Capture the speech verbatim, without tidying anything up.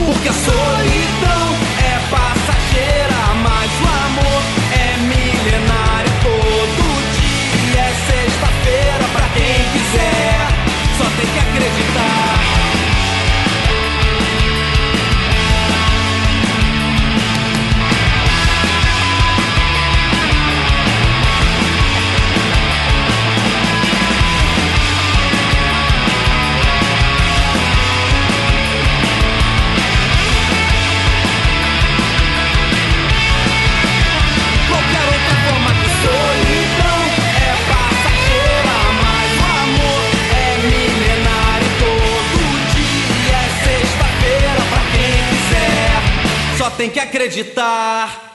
Porque a solidão é passageira, mas o amor é milenário. Todo dia é sexta-feira pra quem quiser, só tem que acreditar. Só tem que acreditar.